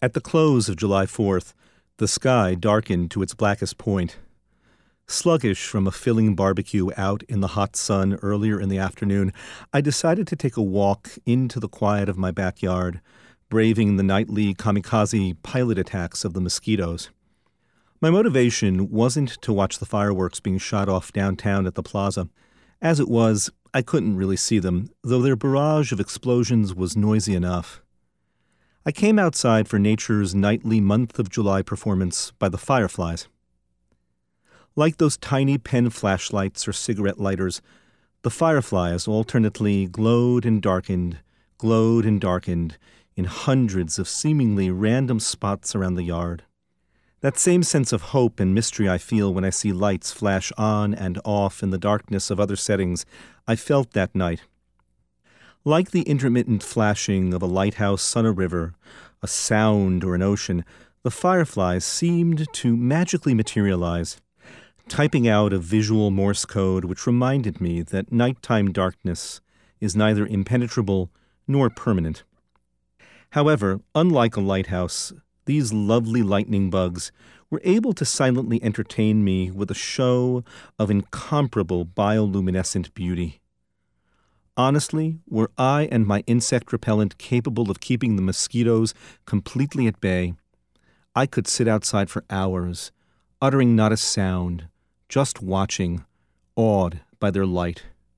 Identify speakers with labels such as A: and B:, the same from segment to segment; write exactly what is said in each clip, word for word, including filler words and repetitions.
A: At the close of July fourth, the sky darkened to its blackest point. Sluggish from a filling barbecue out in the hot sun earlier in the afternoon, I decided to take a walk into the quiet of my backyard, braving the nightly kamikaze pilot attacks of the mosquitoes. My motivation wasn't to watch the fireworks being shot off downtown at the plaza. As it was, I couldn't really see them, though their barrage of explosions was noisy enough. I came outside for nature's nightly month of July performance by the fireflies. Like those tiny pen flashlights or cigarette lighters, the fireflies alternately glowed and darkened, glowed and darkened in hundreds of seemingly random spots around the yard. That same sense of hope and mystery I feel when I see lights flash on and off in the darkness of other settings, I felt that night. Like the intermittent flashing of a lighthouse on a river, a sound or an ocean, the fireflies seemed to magically materialize, typing out a visual Morse code which reminded me that nighttime darkness is neither impenetrable nor permanent. However, unlike a lighthouse, these lovely lightning bugs were able to silently entertain me with a show of incomparable bioluminescent beauty. Honestly, were I and my insect repellent capable of keeping the mosquitoes completely at bay, I could sit outside for hours, uttering not a sound, just watching, awed by their light.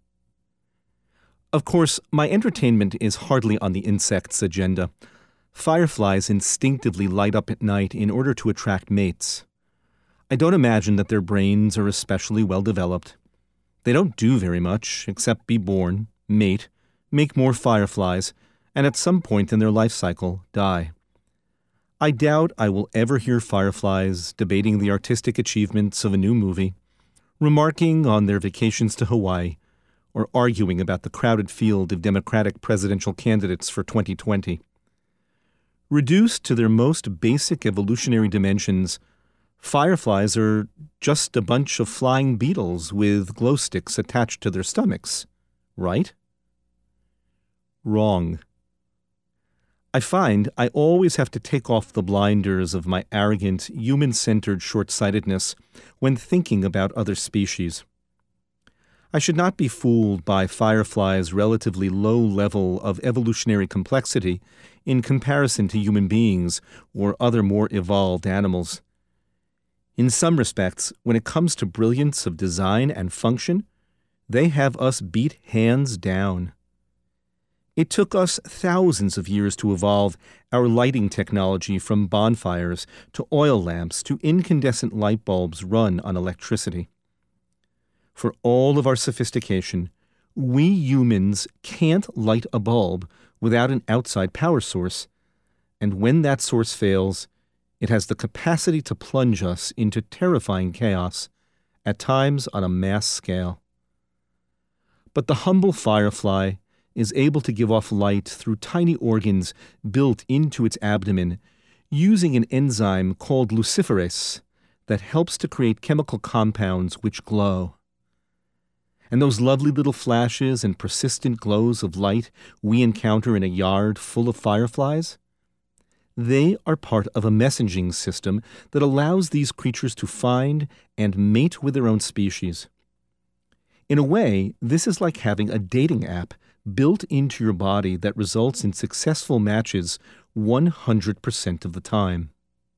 A: Of course, my entertainment is hardly on the insects' agenda. Fireflies instinctively light up at night in order to attract mates. I don't imagine that their brains are especially well developed. They don't do very much except be born, mate, make more fireflies, and at some point in their life cycle, die. I doubt I will ever hear fireflies debating the artistic achievements of a new movie, remarking on their vacations to Hawaii, or arguing about the crowded field of Democratic presidential candidates for twenty twenty. Reduced to their most basic evolutionary dimensions, fireflies are just a bunch of flying beetles with glow sticks attached to their stomachs, right? Wrong. I find I always have to take off the blinders of my arrogant, human-centered short-sightedness when thinking about other species. I should not be fooled by fireflies' relatively low level of evolutionary complexity in comparison to human beings or other more evolved animals. In some respects, when it comes to brilliance of design and function, they have us beat hands down. It took us thousands of years to evolve our lighting technology from bonfires to oil lamps to incandescent light bulbs run on electricity. For all of our sophistication, we humans can't light a bulb without an outside power source, and when that source fails, it has the capacity to plunge us into terrifying chaos, at times on a mass scale. But the humble firefly is able to give off light through tiny organs built into its abdomen, using an enzyme called luciferase that helps to create chemical compounds which glow. And those lovely little flashes and persistent glows of light we encounter in a yard full of fireflies, they are part of a messaging system that allows these creatures to find and mate with their own species. In a way, this is like having a dating app built into your body that results in successful matches one hundred percent of the time.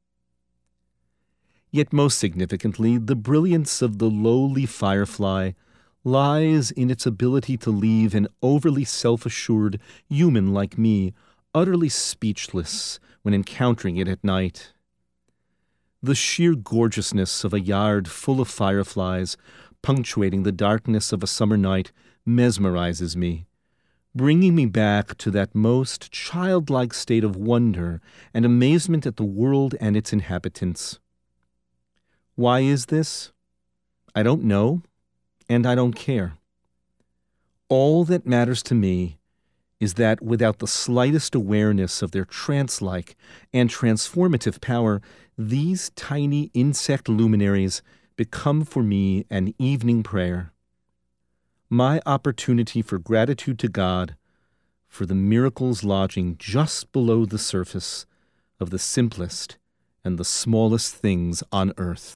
A: Yet most significantly, the brilliance of the lowly firefly lies in its ability to leave an overly self-assured human like me utterly speechless when encountering it at night. The sheer gorgeousness of a yard full of fireflies punctuating the darkness of a summer night mesmerizes me, bringing me back to that most childlike state of wonder and amazement at the world and its inhabitants. Why is this? I don't know, and I don't care. All that matters to me is that without the slightest awareness of their trance-like and transformative power, these tiny insect luminaries become for me an evening prayer. My opportunity for gratitude to God for the miracles lodging just below the surface of the simplest and the smallest things on earth.